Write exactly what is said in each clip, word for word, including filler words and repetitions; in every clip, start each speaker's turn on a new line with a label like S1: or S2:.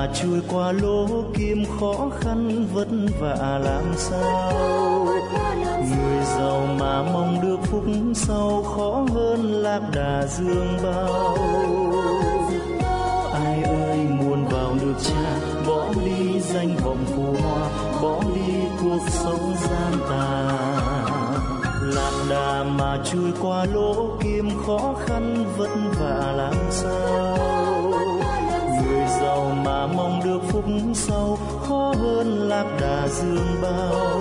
S1: mà trôi qua lỗ kim khó khăn vất vả làm sao. Người giàu mà mong được phúc sau khó hơn lạc đà dương bao. Ai ơi muốn vào được Cha, bỏ đi danh vọng phù hoa, bỏ đi cuộc sống gian tà. Lạc đà mà trôi qua lỗ kim khó khăn vất vả làm sao. Người giàu mà mong được phúc sau khó hơn lạc đà dương bao.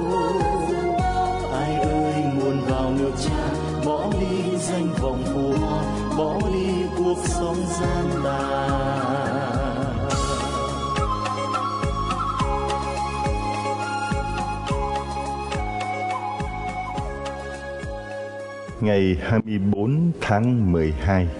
S1: Ai ơi muốn vào nước Cha, bỏ đi danh vọng phù hoa, bỏ đi cuộc sống gian tà.
S2: Ngày hai mươi bốn tháng mười hai.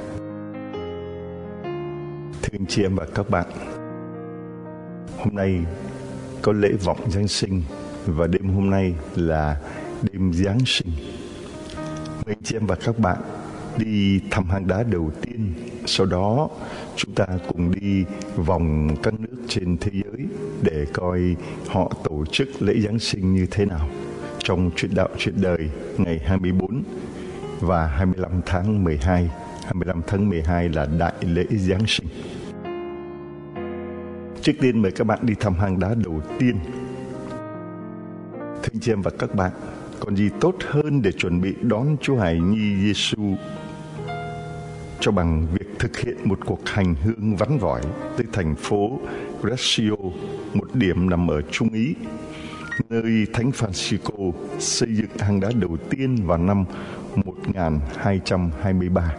S2: Thưa anh chị em và các bạn, hôm nay có lễ vọng Giáng sinh và đêm hôm nay là đêm Giáng sinh. Mời anh chị em và các bạn đi thăm hang đá đầu tiên, sau đó chúng ta cùng đi vòng các nước trên thế giới để coi họ tổ chức lễ Giáng sinh như thế nào trong Chuyện Đạo Chuyện Đời ngày hai mươi bốn và hai mươi lăm tháng mười hai. hai mươi lăm tháng mười hai là đại lễ Giáng sinh. Trước tiên mời các bạn đi thăm hang đá đầu tiên. Thưa anh chị em và các bạn, còn gì tốt hơn để chuẩn bị đón Chúa Hài Nhi Giêsu cho bằng việc thực hiện một cuộc hành hương vắn vỏi tới thành phố Greccio, một điểm nằm ở Trung Ý, nơi Thánh Francisco xây dựng hang đá đầu tiên vào năm một nghìn hai trăm hai mươi ba.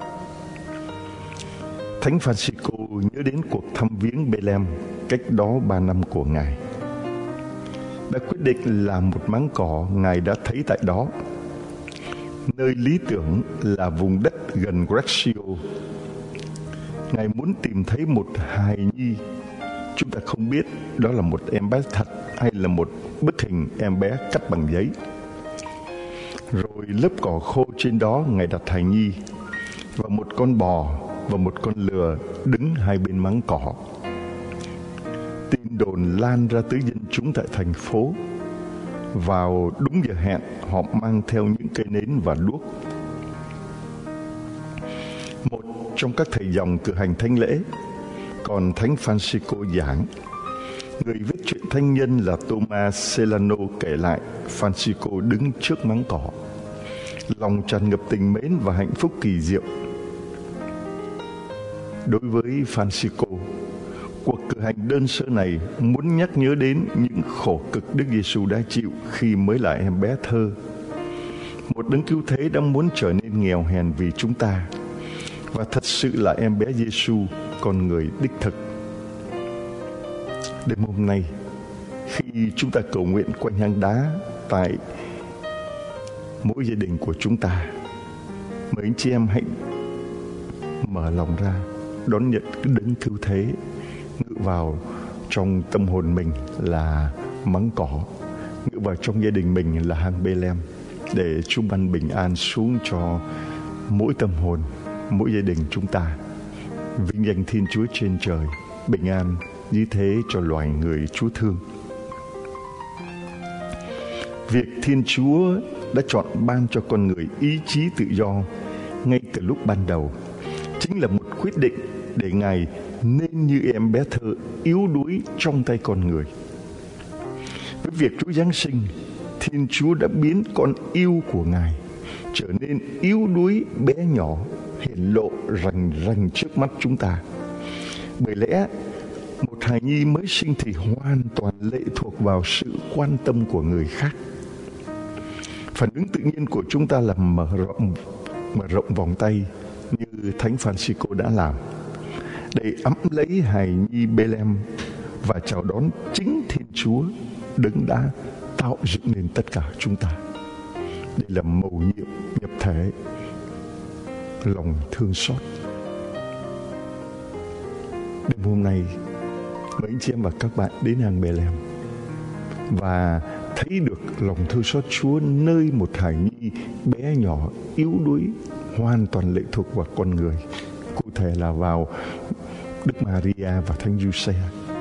S2: Thánh Francisco nhớ đến cuộc thăm viếng Bethlehem cách đó ba năm của Ngài. Đã quyết định làm một máng cỏ Ngài đã thấy tại đó. Nơi lý tưởng là vùng đất gần Greccio. Ngài muốn tìm thấy một hài nhi. Chúng ta không biết đó là một em bé thật hay là một bức hình em bé cắt bằng giấy. Rồi lớp cỏ khô trên đó Ngài đặt hài nhi và một con bò và một con lừa đứng hai bên máng cỏ. Tin đồn lan ra tới dân chúng tại thành phố. Vào đúng giờ hẹn, họ mang theo những cây nến và đuốc. Một trong các thầy dòng cử hành thánh lễ, còn Thánh Francisco giảng. Người viết truyện thánh nhân là Thomas Celano kể lại Francisco đứng trước máng cỏ, lòng tràn ngập tình mến và hạnh phúc kỳ diệu. Đối với Francisco, cuộc cử hành đơn sơ này muốn nhắc nhớ đến những khổ cực Đức Giêsu đã chịu khi mới là em bé thơ. Một đấng cứu thế đã muốn trở nên nghèo hèn vì chúng ta, và thật sự là em bé Giêsu, con người đích thực. Đêm hôm nay, khi chúng ta cầu nguyện quanh hang đá tại mỗi gia đình của chúng ta, mời anh chị em hãy mở lòng ra đón nhận cái đấng cứu thế ngự vào trong tâm hồn mình là máng cỏ, ngự vào trong gia đình mình là hang Bethlehem, để Chúa ban bình an xuống cho mỗi tâm hồn, mỗi gia đình chúng ta. Vinh danh Thiên Chúa trên trời, bình an như thế cho loài người Chúa thương. Việc Thiên Chúa đã chọn ban cho con người ý chí tự do ngay từ lúc ban đầu chính là một quyết định để Ngài nên như em bé thơ yếu đuối trong tay con người. Với việc Chúa Giáng sinh, Thiên Chúa đã biến con yêu của Ngài trở nên yếu đuối bé nhỏ, hiển lộ rành rành trước mắt chúng ta. Bởi lẽ một hài nhi mới sinh thì hoàn toàn lệ thuộc vào sự quan tâm của người khác. Phản ứng tự nhiên của chúng ta là mở rộng mở rộng vòng tay như Thánh Francisco đã làm, để ẵm lấy hài nhi Bethlehem và chào đón chính Thiên Chúa, đấng đã tạo dựng nên tất cả chúng ta. Đây là mầu nhiệm nhập thể, lòng thương xót. Đêm hôm nay, mấy anh chị em và các bạn đến hang Bethlehem và thấy được lòng thương xót Chúa nơi một hài nhi bé nhỏ, yếu đuối, hoàn toàn lệ thuộc vào con người, cụ thể là vào Đức Maria và Thánh Giuse.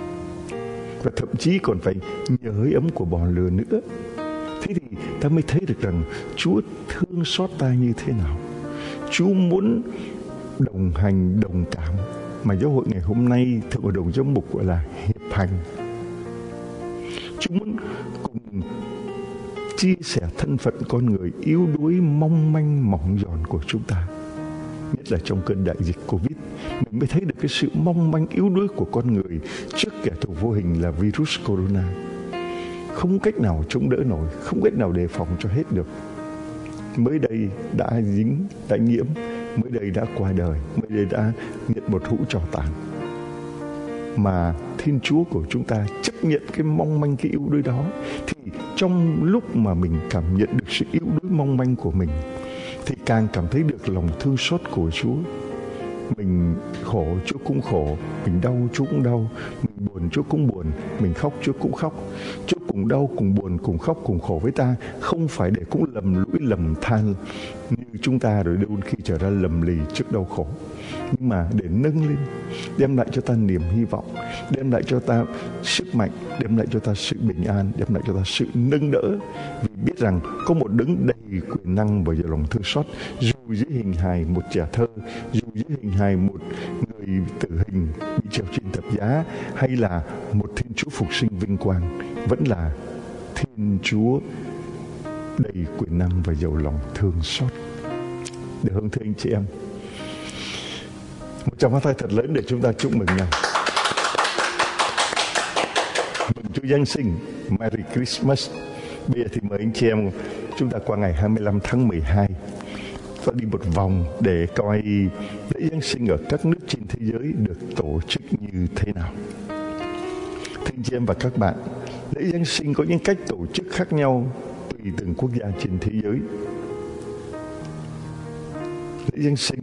S2: và thậm chí còn phải nhờ hơi ấm của bò lừa nữa. Thế thì ta mới thấy được rằng Chúa thương xót ta như thế nào. Chúa muốn đồng hành, đồng cảm, mà giáo hội ngày hôm nay Thượng Hội đồng Giám mục gọi là hiệp hành. Chúa muốn cùng chia sẻ thân phận con người yếu đuối, mong manh, mỏng giòn của chúng ta. Nhất là trong cơn đại dịch Covid, mình mới thấy được cái sự mong manh yếu đuối của con người trước kẻ thù vô hình là virus corona. Không cách nào chống đỡ nổi, không cách nào đề phòng cho hết được. Mới đây đã dính, đã nhiễm, mới đây đã qua đời, mới đây đã nhận một hũ tro tàn. Mà Thiên Chúa của chúng ta chấp nhận cái mong manh, cái yếu đuối đó, thì trong lúc mà mình cảm nhận được sự yếu đuối mong manh của mình, thì càng cảm thấy được lòng thương xót của Chúa. Mình khổ, Chúa cũng khổ. Mình đau, Chúa cũng đau. Mình buồn, Chúa cũng buồn. Mình khóc, Chúa cũng khóc. Chúa cùng đau, cùng buồn, cùng khóc, cùng khổ với ta. Không phải để cũng lầm lũi, lầm than như chúng ta rồi đôi khi trở ra lầm lì trước đau khổ, nhưng mà để nâng lên, đem lại cho ta niềm hy vọng, đem lại cho ta sức mạnh, đem lại cho ta sự bình an, đem lại cho ta sự nâng đỡ. Vì biết rằng có một đấng đầy quyền năng và lòng thương xót, dù dưới hình hài một trẻ thơ, dù dưới hình hài một người tử hình bị treo trên thập giá, hay là một Thiên Chúa phục sinh vinh quang, vẫn là Thiên Chúa đầy quyền năng và giàu lòng thương xót. Được không thưa anh chị em? Một tràng pháo tay thật lớn để chúng ta chúc mừng nhau. Mừng Chúa Giáng sinh, Merry Christmas. Bây giờ thì mời anh chị em chúng ta qua ngày hai mươi lăm tháng mười hai và đi một vòng để coi lễ Giáng sinh ở các nước trên thế giới được tổ chức như thế nào. Thưa anh chị em và các bạn, lễ Giáng sinh có những cách tổ chức khác nhau tùy từng quốc gia trên thế giới. Lễ Giáng sinh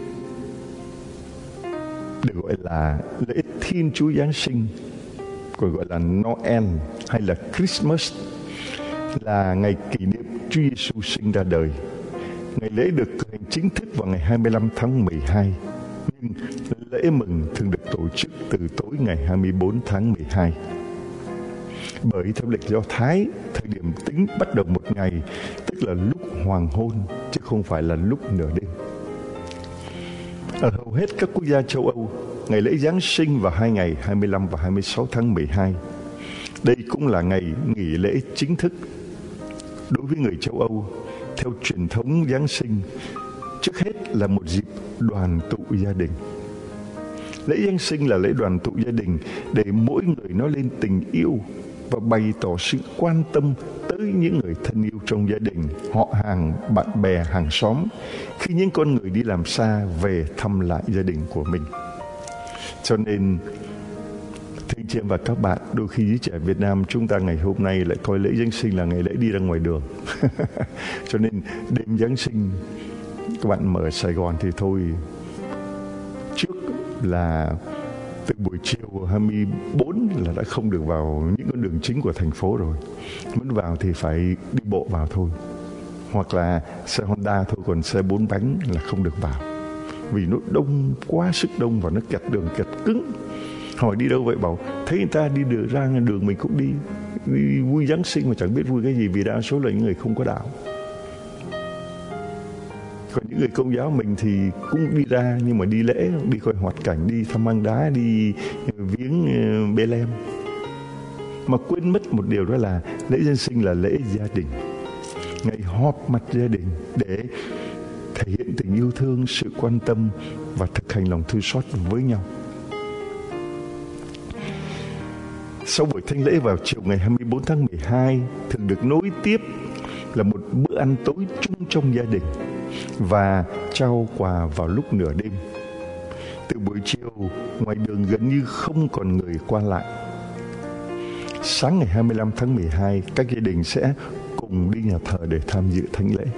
S2: được gọi là lễ Thiên Chúa Giáng sinh, còn gọi là Noel hay là Christmas, là ngày kỷ niệm Chúa Giêsu sinh ra đời. Ngày lễ được cử hành chính thức vào ngày hai mươi lăm tháng mười hai, nhưng lễ mừng thường được tổ chức từ tối ngày hai mươi bốn tháng mười hai. Bởi theo lịch Do Thái, thời điểm tính bắt đầu một ngày, tức là lúc hoàng hôn, chứ không phải là lúc nửa đêm. Ở hầu hết các quốc gia châu Âu, ngày lễ Giáng sinh vào hai ngày hai mươi lăm và hai mươi sáu tháng mười hai. Đây cũng là ngày nghỉ lễ chính thức. Đối với người châu Âu, theo truyền thống Giáng sinh, trước hết là một dịp đoàn tụ gia đình. Lễ Giáng sinh là lễ đoàn tụ gia đình để mỗi người nói lên tình yêu và bày tỏ sự quan tâm tới những người thân yêu trong gia đình, họ hàng, bạn bè, hàng xóm, khi những con người đi làm xa về thăm lại gia đình của mình. Cho nên, thưa anh chị em và các bạn, đôi khi giới trẻ Việt Nam chúng ta ngày hôm nay lại coi lễ Giáng sinh là ngày lễ đi ra ngoài đường. Cho nên đêm Giáng sinh, các bạn mở Sài Gòn thì thôi, trước là từ buổi chiều hai mươi bốn là đã không được vào những con đường chính của thành phố rồi. Muốn vào thì phải đi bộ vào thôi, hoặc là xe Honda thôi, còn xe bốn bánh là không được vào, vì nó đông quá sức đông và nó kẹt đường, kẹt cứng. Hỏi đi đâu vậy, bảo thấy người ta đi đường ra đường mình cũng đi, đi vui Giáng sinh mà chẳng biết vui cái gì, vì đa số là những người không có đạo. Còn những người Công giáo mình thì cũng đi ra, nhưng mà đi lễ, đi coi hoạt cảnh, đi thăm hang đá, đi viếng Bethlehem, mà quên mất một điều, đó là lễ Giáng sinh là lễ gia đình, ngày họp mặt gia đình để thể hiện tình yêu thương, sự quan tâm và thực hành lòng thương xót với nhau. Sau buổi thánh lễ vào chiều ngày hai mươi bốn tháng mười hai, thường được nối tiếp là một bữa ăn tối chung trong gia đình và trao quà vào lúc nửa đêm. Từ buổi chiều, ngoài đường gần như không còn người qua lại. Sáng ngày hai mươi lăm tháng mười hai, các gia đình sẽ cùng đi nhà thờ để tham dự thánh lễ.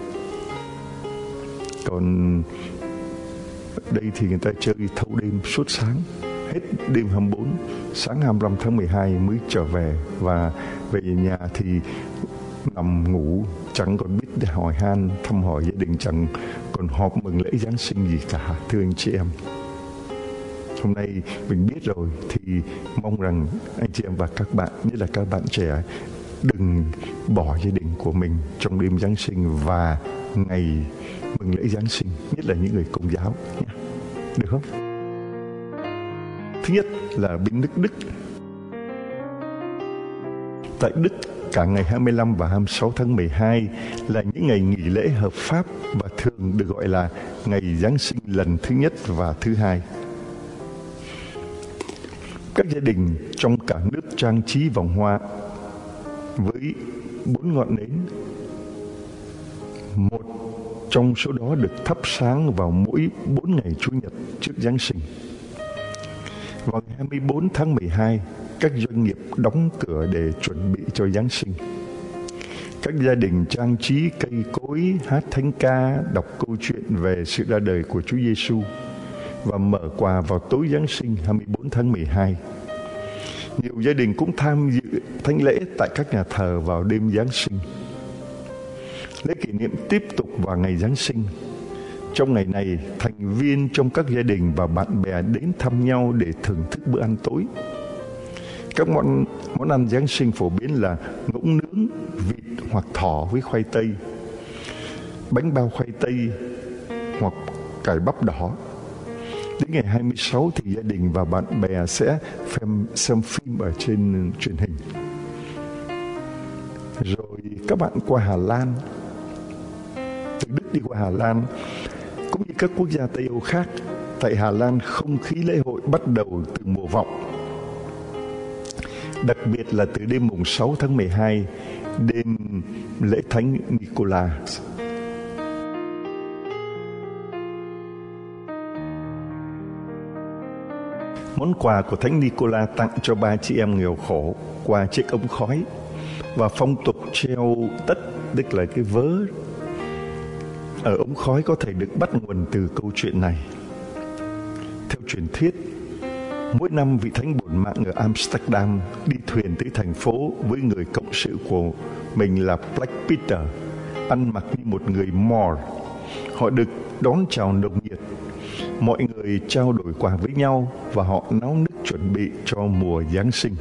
S2: Còn đây thì người ta chơi thâu đêm suốt sáng, hết đêm hai mươi bốn, sáng hai mươi lăm tháng mười hai mới trở về, và về nhà thì nằm ngủ, chẳng còn biết để hỏi han thăm hỏi gia đình, chẳng còn họp mừng lễ Giáng sinh gì cả, thưa anh chị em. hôm nay mình biết rồi thì mong rằng anh chị em và các bạn, nhất là các bạn trẻ, đừng bỏ gia đình của mình trong đêm Giáng sinh và ngày mừng lễ Giáng sinh, nhất là những người Công giáo nhé. Được không? Thứ nhất là bên nước Đức. Tại Đức, cả ngày hai mươi lăm và hai mươi sáu tháng mười hai là những ngày nghỉ lễ hợp pháp và thường được gọi là ngày Giáng sinh lần thứ nhất và thứ hai. Các gia đình trong cả nước trang trí vòng hoa với bốn ngọn nến. Một trong số đó được thắp sáng vào mỗi bốn ngày Chủ nhật trước Giáng sinh. Vào ngày hai mươi bốn tháng mười hai, các doanh nghiệp đóng cửa để chuẩn bị cho Giáng sinh. Các gia đình trang trí cây cối, hát thánh ca, đọc câu chuyện về sự ra đời của Chúa Giêsu và mở quà vào tối Giáng sinh hai mươi bốn tháng mười hai. Nhiều gia đình cũng tham dự thánh lễ tại các nhà thờ vào đêm Giáng sinh. Lễ kỷ niệm tiếp tục vào ngày Giáng sinh. Trong ngày này, thành viên trong các gia đình và bạn bè đến thăm nhau để thưởng thức bữa ăn tối. Các món, món ăn Giáng sinh phổ biến là ngỗng nướng, vịt hoặc thỏ với khoai tây, bánh bao khoai tây hoặc cải bắp đỏ. Đến ngày hai mươi sáu thì gia đình và bạn bè sẽ xem, xem phim ở trên truyền hình. Rồi các bạn qua Hà Lan, từ Đức đi qua Hà Lan, cũng như các quốc gia Tây Âu khác. Tại Hà Lan, không khí lễ hội bắt đầu từ mùa vọng. Đặc biệt là từ đêm mùng sáu tháng mười hai, đêm lễ Thánh Nicolas. Món quà của Thánh Nicolas tặng cho ba chị em nghèo khổ qua chiếc ống khói, và phong tục treo tất, tức là cái vớ ở ống khói, có thể được bắt nguồn từ câu chuyện này. Theo truyền thuyết, mỗi năm vị thánh bổn mạng ở Amsterdam đi thuyền tới thành phố với người cộng sự của mình là Black Peter, ăn mặc như một người Moor. Họ được đón chào nồng nhiệt. Mọi người trao đổi quà với nhau và họ náo nức chuẩn bị cho mùa Giáng sinh.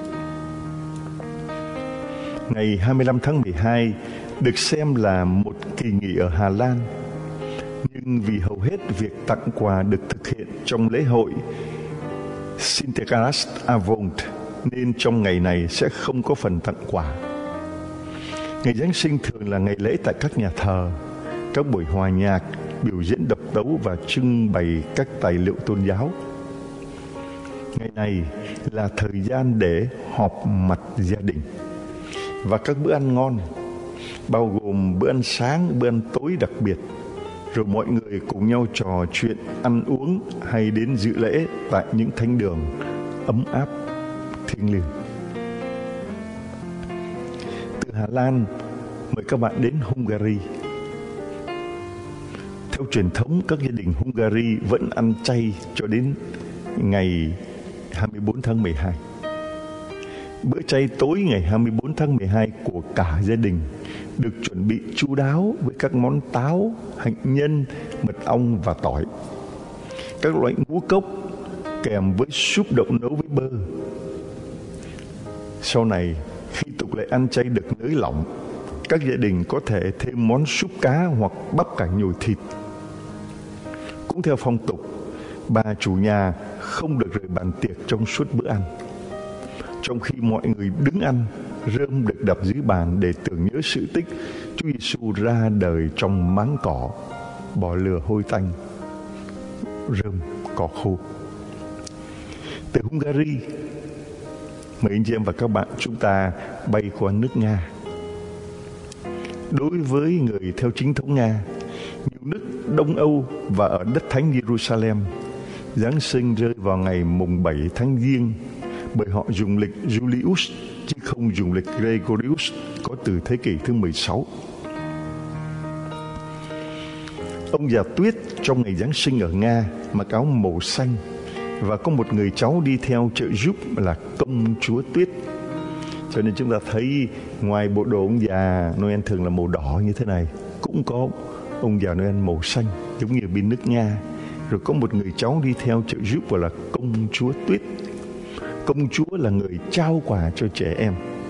S2: Ngày hai mươi lăm tháng mười hai được xem là một kỳ nghỉ ở Hà Lan, nhưng vì hầu hết việc tặng quà được thực hiện trong lễ hội Sinterklaasavond nên trong ngày này sẽ không có phần tặng quà. Ngày Giáng sinh thường là ngày lễ tại các nhà thờ, các buổi hòa nhạc, biểu diễn độc tấu và trưng bày các tài liệu tôn giáo. Ngày này là thời gian để họp mặt gia đình và các bữa ăn ngon, bao gồm bữa ăn sáng, bữa ăn tối đặc biệt. Rồi mọi người cùng nhau trò chuyện, ăn uống hay đến dự lễ tại những thánh đường ấm áp, thiêng liêng. Từ Hà Lan, mời các bạn đến Hungary. Theo truyền thống, các gia đình Hungary vẫn ăn chay cho đến ngày hai mươi bốn tháng mười hai. Bữa chay tối ngày hai mươi bốn tháng mười hai của cả gia đình được chuẩn bị chu đáo với các món táo, hạnh nhân, mật ong và tỏi. Các loại ngũ cốc kèm với súp đậu nấu với bơ. Sau này, khi tục lệ ăn chay được nới lỏng, các gia đình có thể thêm món súp cá hoặc bắp cải nhồi thịt. Cũng theo phong tục, bà chủ nhà không được rời bàn tiệc trong suốt bữa ăn. Trong khi mọi người đứng ăn, rơm được đập dưới bàn để tưởng nhớ sự tích Chúa Giêsu ra đời trong máng cỏ, bò lừa hôi tanh, rơm cỏ khô. Từ Hungary, mời anh chị em và các bạn chúng ta bay qua nước Nga. Đối với người theo chính thống Nga, nhiều nước Đông Âu và ở đất thánh Jerusalem, Giáng sinh rơi vào ngày mùng bảy tháng Giêng, bởi họ dùng lịch Julius chứ không dùng lịch Gregorius có từ thế kỷ thứ mười sáu. Ông già Tuyết trong ngày Giáng sinh ở Nga mặc áo màu xanh và có một người cháu đi theo trợ giúp là công chúa Tuyết. Cho nên chúng ta thấy ngoài bộ đồ ông già Noel thường là màu đỏ như thế này, cũng có ông già Noel màu xanh giống như bên nước Nga. rồi có một người cháu đi theo trợ giúp gọi là công chúa Tuyết. Công chúa là người trao quà cho trẻ em.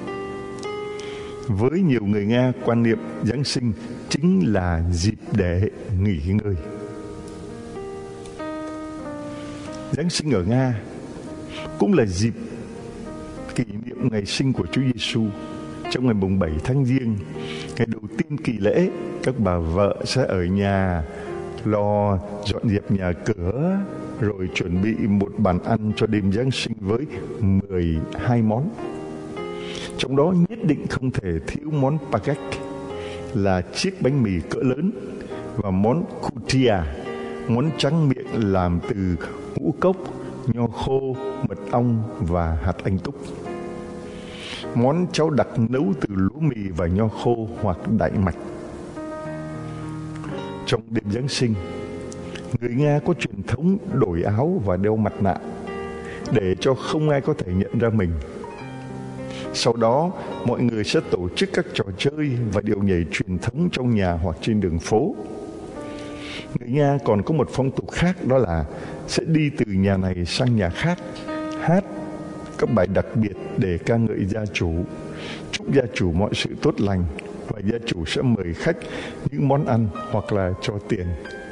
S2: Với nhiều người Nga, quan niệm Giáng sinh chính là dịp để nghỉ ngơi. Giáng sinh ở Nga cũng là dịp kỷ niệm ngày sinh của Chúa Giêsu. Trong ngày mùng bảy tháng Giêng, ngày đầu tiên kỳ lễ, các bà vợ sẽ ở nhà lo dọn dẹp nhà cửa, rồi chuẩn bị một bàn ăn cho đêm Giáng sinh với mười hai món. Trong đó nhất định không thể thiếu món baguette, là chiếc bánh mì cỡ lớn, và món kutia, món tráng miệng làm từ ngũ cốc, nho khô, mật ong và hạt anh túc. Món cháo đặc nấu từ lúa mì và nho khô hoặc đại mạch. Trong đêm Giáng sinh, người Nga có truyền thống đổi áo và đeo mặt nạ để cho không ai có thể nhận ra mình. Sau đó, mọi người sẽ tổ chức các trò chơi và điệu nhảy truyền thống trong nhà hoặc trên đường phố. Người Nga còn có một phong tục khác, đó là sẽ đi từ nhà này sang nhà khác, hát các bài đặc biệt để ca ngợi gia chủ, chúc gia chủ mọi sự tốt lành, và gia chủ sẽ mời khách những món ăn hoặc là cho tiền.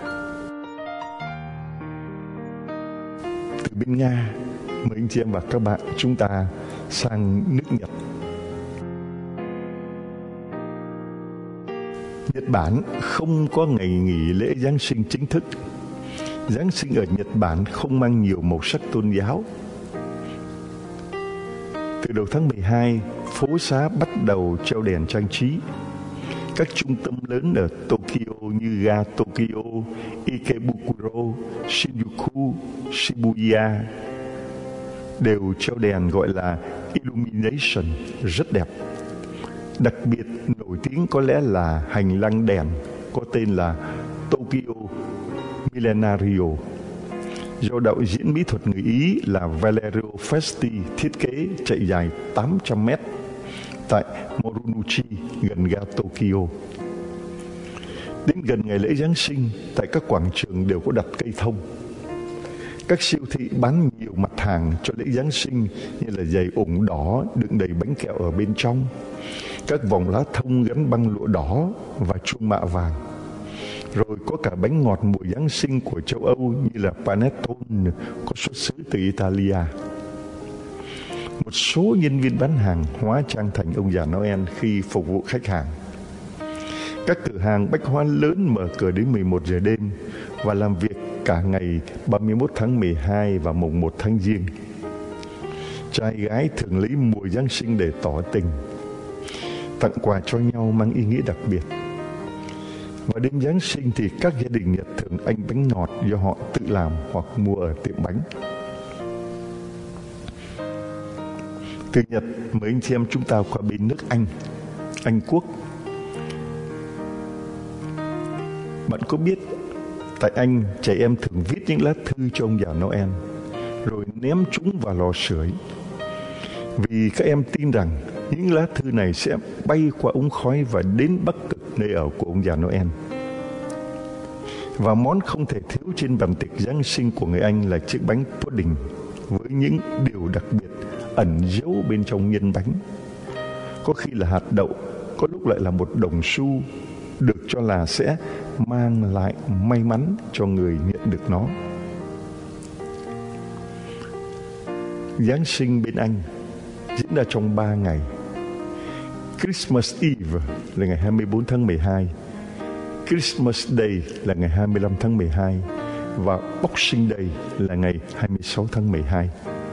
S2: Từ bên Nga, mời anh chị em và các bạn chúng ta sang nước Nhật. Nhật Bản không có ngày nghỉ lễ Giáng sinh chính thức. Giáng sinh ở Nhật Bản không mang nhiều màu sắc tôn giáo. Từ đầu tháng mười hai, phố xá bắt đầu treo đèn trang trí. Các trung tâm lớn ở Tokyo như ga Tokyo, Ikebukuro, Shinjuku, Shibuya đều treo đèn gọi là illumination rất đẹp. Đặc biệt nổi tiếng có lẽ là hành lang đèn có tên là Tokyo Millenario, do đạo diễn mỹ thuật người Ý là Valerio Festi thiết kế, chạy dài tám trăm mét tại Marunouchi gần ga Tokyo. Đến gần ngày lễ Giáng sinh, tại các quảng trường đều có đặt cây thông. Các siêu thị bán nhiều mặt hàng cho lễ Giáng sinh như là giày ủng đỏ đựng đầy bánh kẹo ở bên trong, các vòng lá thông gắn băng lụa đỏ và chuông mạ vàng. Rồi có cả bánh ngọt mùa Giáng sinh của châu Âu như là panettone có xuất xứ từ Italia. Một số nhân viên bán hàng hóa trang thành ông già Noel khi phục vụ khách hàng. Các cửa hàng bách hóa lớn mở cửa đến mười một giờ đêm và làm việc cả ngày ba mươi mốt tháng mười hai và mùng một tháng Giêng. Trai gái thường lấy mùa Giáng sinh để tỏ tình, tặng quà cho nhau mang ý nghĩa đặc biệt. Và đêm Giáng sinh thì các gia đình Nhật thường ăn bánh ngọt do họ tự làm hoặc mua ở tiệm bánh. Từ Nhật, mời anh chị em chúng ta qua bên nước Anh, Anh Quốc. Bạn có biết tại Anh, trẻ em thường viết những lá thư cho ông già Noel rồi ném chúng vào lò sưởi, vì các em tin rằng những lá thư này sẽ bay qua ống khói và đến Bắc Cực, nơi ở của ông già Noel. Và món không thể thiếu trên bàn tiệc Giáng sinh của người Anh là chiếc bánh pudding với những điều đặc biệt ẩn giấu bên trong nhân bánh. Có khi là hạt đậu, có lúc lại là một đồng xu, được cho là sẽ mang lại may mắn cho người nhận được nó. Giáng sinh bên Anh diễn ra trong ba ngày. Christmas Eve là ngày hai mươi bốn tháng mười hai, Christmas Day là ngày hai mươi lăm tháng mười hai và Boxing Day là ngày hai mươi sáu tháng mười hai.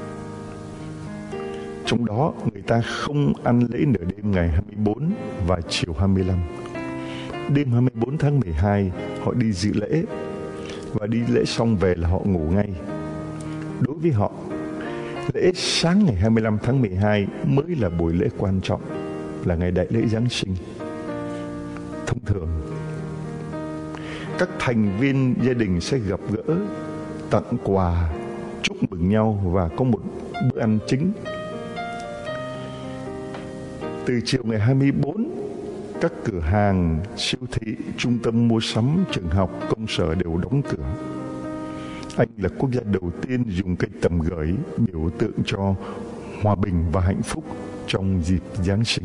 S2: Trong đó người ta không ăn lễ nửa đêm ngày hai mươi bốn và chiều hai mươi lăm. Đêm hai mươi bốn tháng mười hai họ đi dự lễ, và đi lễ xong về là họ ngủ ngay. Đối với họ, lễ sáng ngày hai mươi lăm tháng mười hai mới là buổi lễ quan trọng, là ngày đại lễ Giáng sinh. Thông thường, các thành viên gia đình sẽ gặp gỡ, tặng quà, chúc mừng nhau và có một bữa ăn chính. Từ chiều ngày hai mươi bốn, các cửa hàng, siêu thị, trung tâm mua sắm, trường học, công sở đều đóng cửa. Anh là quốc gia đầu tiên dùng cây tầm gửi biểu tượng cho hòa bình và hạnh phúc trong dịp Giáng sinh.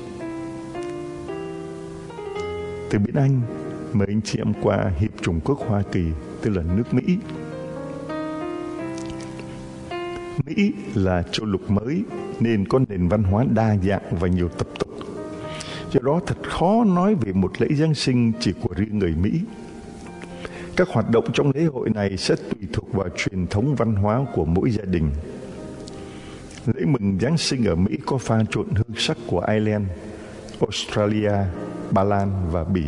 S2: Từ bên Anh, mời anh chị em qua Hiệp chủng quốc Hoa Kỳ, tức là nước Mỹ. Mỹ là châu lục mới nên có nền văn hóa đa dạng và nhiều tập tục. Do đó thật khó nói về một lễ Giáng sinh chỉ của riêng người Mỹ. Các hoạt động trong lễ hội này sẽ tùy thuộc vào truyền thống văn hóa của mỗi gia đình. Lễ mừng Giáng sinh ở Mỹ có pha trộn hương sắc của Ireland, Australia, Ba Lan và Bỉ.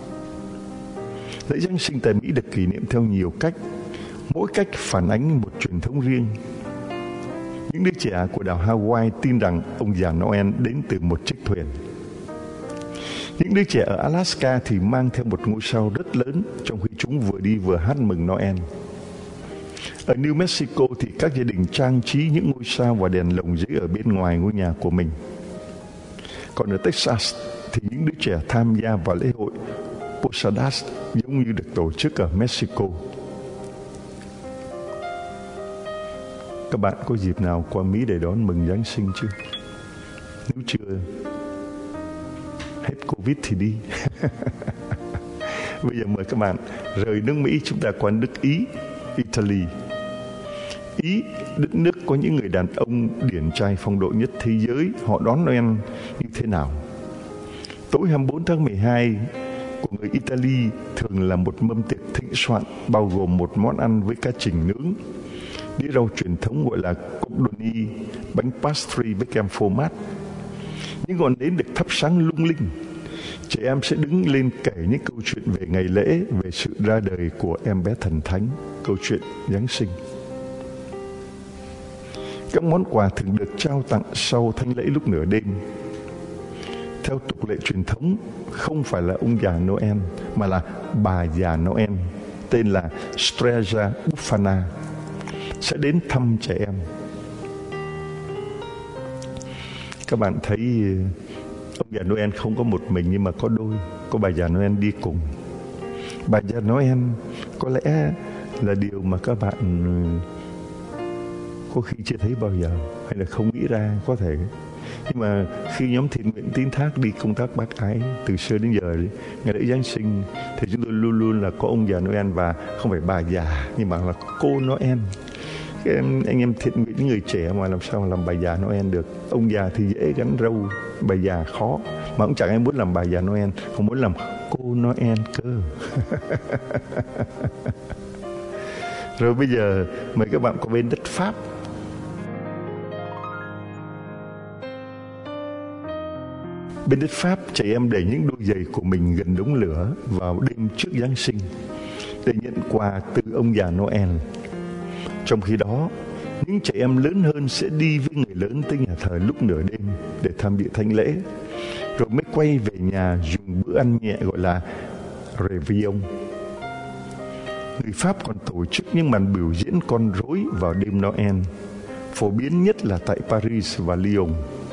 S2: Lễ Giáng sinh tại Mỹ được kỷ niệm theo nhiều cách, mỗi cách phản ánh một truyền thống riêng. Những đứa trẻ của đảo Hawaii tin rằng ông già Noel đến từ một chiếc thuyền. Những đứa trẻ ở Alaska thì mang theo một ngôi sao rất lớn trong khi chúng vừa đi vừa hát mừng Noel. Ở New Mexico thì các gia đình trang trí những ngôi sao và đèn lồng giấy ở bên ngoài ngôi nhà của mình. Còn ở Texas thì những đứa trẻ tham gia vào lễ hội Posadas giống như được tổ chức ở Mexico. Các bạn có dịp nào qua Mỹ để đón mừng Giáng sinh chưa? Nếu chưa, hết Covid thì đi. Bây giờ mời các bạn rời nước Mỹ, chúng ta qua nước Ý, Italy. Ý, đất nước có những người đàn ông điển trai phong độ nhất thế giới. Họ đón Noel như thế nào? Tối hai mươi bốn tháng mười hai của người Italy thường là một mâm tiệc thịnh soạn bao gồm một món ăn với cá trình nướng, đĩa rau truyền thống gọi là cordoni, bánh pastry với kem phô mát. Những ngọn nến được thắp sáng lung linh. Trẻ em sẽ đứng lên kể những câu chuyện về ngày lễ, về sự ra đời của em bé thần thánh, câu chuyện Giáng sinh. Các món quà thường được trao tặng sau thánh lễ lúc nửa đêm. Theo tục lệ truyền thống, không phải là ông già Noel mà là bà già Noel, tên là Strega Bufana, sẽ đến thăm trẻ em. Các bạn thấy ông già Noel không có một mình nhưng mà có đôi, có bà già Noel đi cùng. Bà già Noel có lẽ là điều mà các bạn có khi chưa thấy bao giờ, hay là không nghĩ ra có thể. Nhưng mà khi nhóm thiện nguyện Tín Thác đi công tác bác ái từ xưa đến giờ, ngày lễ Giáng sinh, thì chúng tôi luôn luôn là có ông già Noel, và không phải bà già nhưng mà là cô Noel. Cái em, anh em thiện nguyện, những người trẻ mà làm sao mà làm bà già Noel được? Ông già thì dễ gắn râu, bà già khó. Mà cũng chẳng ai muốn làm bà già Noel, không muốn làm cô Noel cơ. Rồi bây giờ mời các bạn qua bên đất Pháp. Bên đất Pháp, trẻ em để những đôi giày của mình gần đống lửa vào đêm trước Giáng sinh để nhận quà từ ông già Noel. Trong khi đó, những trẻ em lớn hơn sẽ đi với người lớn tới nhà thờ lúc nửa đêm để tham dự thánh lễ, rồi mới quay về nhà dùng bữa ăn nhẹ gọi là Réveillon. Người Pháp còn tổ chức những màn biểu diễn con rối vào đêm Noel, phổ biến nhất là tại Paris và Lyon.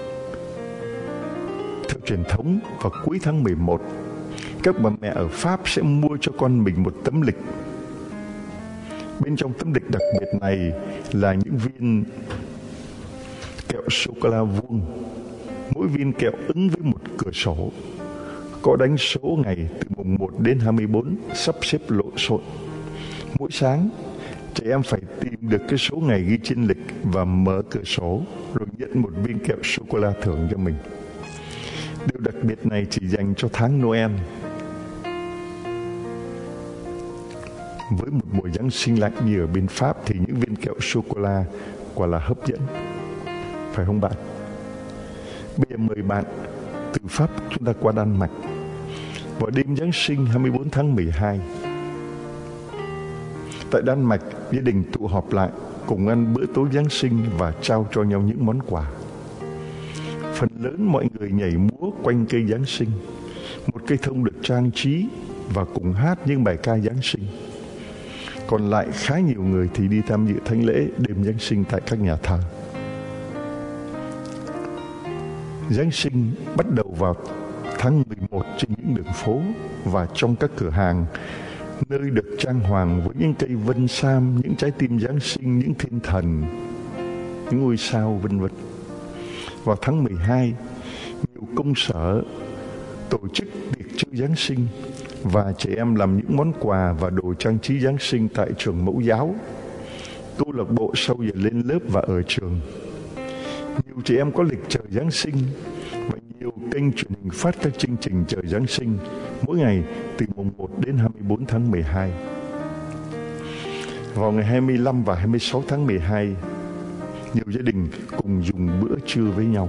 S2: Theo truyền thống, vào cuối tháng mười một, các bà mẹ ở Pháp sẽ mua cho con mình một tấm lịch. Bên trong tấm lịch đặc biệt này là những viên kẹo sô-cô-la vuông. Mỗi viên kẹo ứng với một cửa sổ, có đánh số ngày từ mùng một đến hai mươi bốn, sắp xếp lộn xộn. Mỗi sáng, trẻ em phải tìm được cái số ngày ghi trên lịch và mở cửa sổ, rồi nhận một viên kẹo sô-cô-la thưởng cho mình. Điều đặc biệt này chỉ dành cho tháng Noel. Với một mùa Giáng sinh lạnh như ở bên Pháp thì những viên kẹo sô-cô-la quả là hấp dẫn, phải không bạn? Bây giờ mời bạn từ Pháp chúng ta qua Đan Mạch. Vào đêm Giáng sinh hai mươi bốn tháng mười hai, tại Đan Mạch, gia đình tụ họp lại cùng ăn bữa tối Giáng sinh và trao cho nhau những món quà. Phần lớn mọi người nhảy múa quanh cây Giáng sinh, một cây thông được trang trí, và cùng hát những bài ca Giáng sinh. Còn lại khá nhiều người thì đi tham dự thánh lễ đêm Giáng sinh tại các nhà thờ. Giáng sinh bắt đầu vào tháng mười một trên những đường phố và trong các cửa hàng nơi được trang hoàng với những cây vân sam, những trái tim Giáng sinh, những thiên thần, những ngôi sao vân vân. Vào tháng mười hai, nhiều công sở tổ chức tiệc chơi Giáng sinh và trẻ em làm những món quà và đồ trang trí Giáng sinh tại trường mẫu giáo. Câu lạc bộ sau giờ lên lớp và ở trường. Nhiều trẻ em có lịch chờ Giáng sinh và nhiều kênh truyền hình phát các chương trình chờ Giáng sinh mỗi ngày từ mùng một đến hai mươi bốn tháng mười hai. Vào ngày hai mươi lăm và hai mươi sáu tháng mười hai, nhiều gia đình cùng dùng bữa trưa với nhau.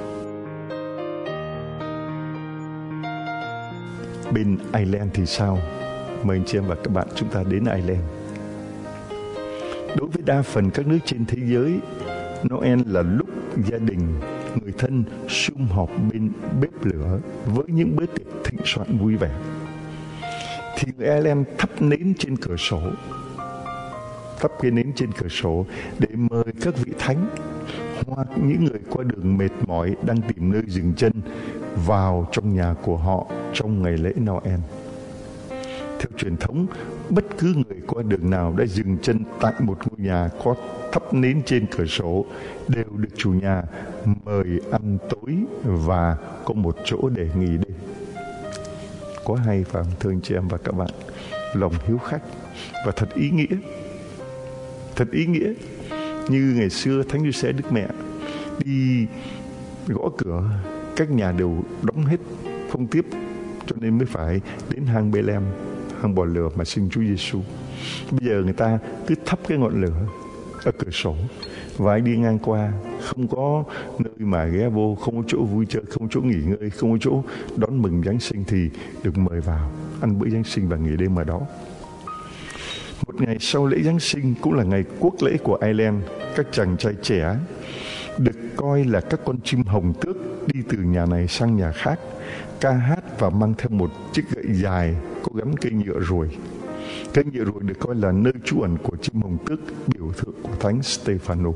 S2: Bên Ireland thì sao? Mời anh chị em và các bạn chúng ta đến Ireland. Đối với đa phần các nước trên thế giới, Noel là lúc gia đình, người thân sum họp bên bếp lửa với những bữa tiệc thịnh soạn vui vẻ. Thì người Ireland thắp nến trên cửa sổ, thắp cái nến trên cửa sổ để mời các vị thánh hoặc những người qua đường mệt mỏi đang tìm nơi dừng chân vào trong nhà của họ trong ngày lễ Noel. Theo truyền thống, bất cứ người qua đường nào đã dừng chân tại một ngôi nhà có thắp nến trên cửa sổ đều được chủ nhà mời ăn tối và có một chỗ để nghỉ đêm. Quá hay phải không thưa anh chị em và các bạn? Lòng hiếu khách và thật ý nghĩa. Thật ý nghĩa. Như ngày xưa Thánh Giuse Đức Mẹ đi gõ cửa, các nhà đều đóng hết, không tiếp, cho nên mới phải đến hang Bê-lem, hang bò lửa mà sinh Chúa Giêsu. Bây giờ người ta cứ thắp cái ngọn lửa ở cửa sổ và ai đi ngang qua không có nơi mà ghé vô, không có chỗ vui chơi, không có chỗ nghỉ ngơi, không có chỗ đón mừng Giáng sinh thì được mời vào ăn bữa Giáng sinh và nghỉ đêm ở đó. Một ngày sau lễ Giáng sinh cũng là ngày quốc lễ của Ireland. Các chàng trai trẻ được coi là các con chim hồng tước đi từ nhà này sang nhà khác, ca hát và mang theo một chiếc gậy dài có gắn cây nhựa ruồi. Cây nhựa ruồi được coi là nơi trú ẩn của chim hồng tước, biểu tượng của Thánh Stefano.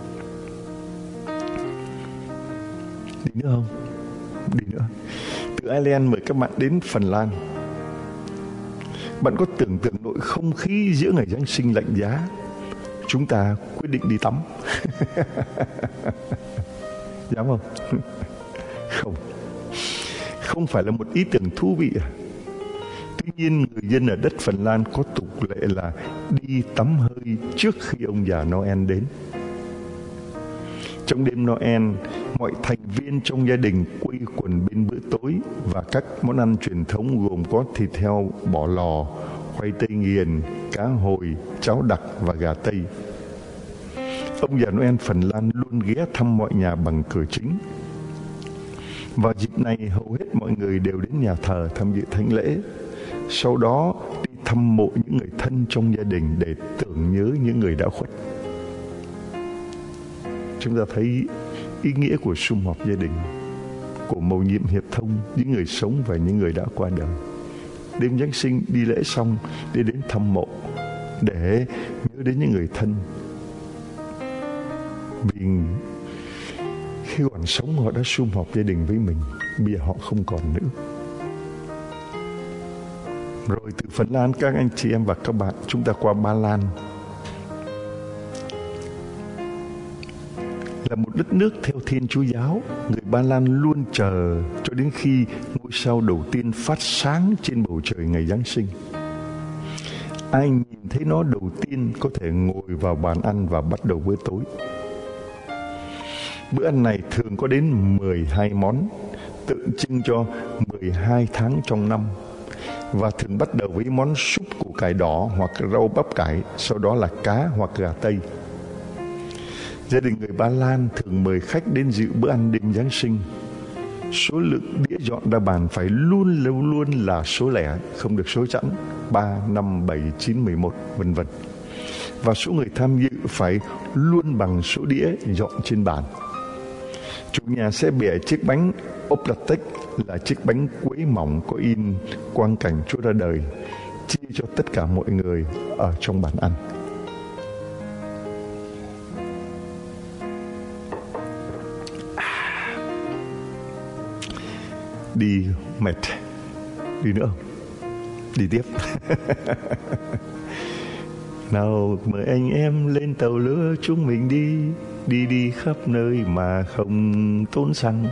S2: Đi nữa không? Đi nữa. Từ Ireland mời các bạn đến Phần Lan. Bạn có tưởng tượng nỗi không khí giữa ngày Giáng sinh lạnh giá, chúng ta quyết định đi tắm. Dám không? Không. Không phải là một ý tưởng thú vị à? Tuy nhiên người dân ở đất Phần Lan có tục lệ là đi tắm hơi trước khi ông già Noel đến. Trong đêm Noel, mọi thành viên trong gia đình quây quần bên bữa tối và các món ăn truyền thống gồm có thịt heo bò lò, khoai tây nghiền, cá hồi, cháo đặc và gà tây. Ông già Noel Phần Lan luôn ghé thăm mọi nhà bằng cửa chính. Vào dịp này hầu hết mọi người đều đến nhà thờ tham dự thánh lễ, sau đó đi thăm mộ những người thân trong gia đình để tưởng nhớ những người đã khuất. Chúng ta thấy ý nghĩa của sum họp gia đình, của mầu nhiệm hiệp thông, những người sống và những người đã qua đời. Đêm Giáng sinh đi lễ xong đi đến thăm mộ để nhớ đến những người thân, vì khi còn sống họ đã sum họp gia đình với mình, bây giờ họ không còn nữa. Rồi từ Phần Lan, các anh chị em và các bạn, chúng ta qua Ba Lan, là một đất nước theo Thiên Chúa giáo. Người Ba Lan luôn chờ cho đến khi ngôi sao đầu tiên phát sáng trên bầu trời ngày Giáng sinh. Ai nhìn thấy nó đầu tiên có thể ngồi vào bàn ăn và bắt đầu bữa tối. Bữa ăn này thường có đến mười hai món, tượng trưng cho mười hai tháng trong năm, và thường bắt đầu với món súp củ cải đỏ hoặc rau bắp cải, sau đó là cá hoặc gà tây. Gia đình người Ba Lan thường mời khách đến dự bữa ăn đêm Giáng sinh. Số lượng đĩa dọn ra bàn phải luôn luôn là số lẻ, không được số chẵn, ba, năm, bảy, chín, mười một, vân vân. Và số người tham dự phải luôn bằng số đĩa dọn trên bàn. Chủ nhà sẽ bẻ chiếc bánh Oplatek, là chiếc bánh quế mỏng có in quang cảnh Chúa ra đời, chia cho tất cả mọi người ở trong bàn ăn. Đi mệt, đi nữa không? Đi tiếp. Nào mời anh em lên tàu lửa chúng mình đi, đi đi khắp nơi mà không tốn xăng.